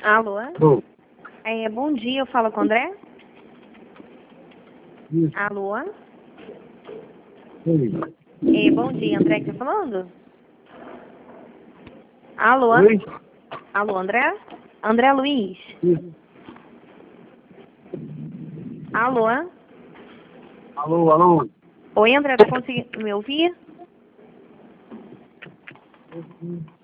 Alô? Bom, Bom dia, eu falo com o André? isso, Alô? sim. Bom dia, André que tá falando? Alô? Oi? Alô, André? André Luiz? Isso. Alô? Alô, alô? Oi, André, tá conseguindo me ouvir?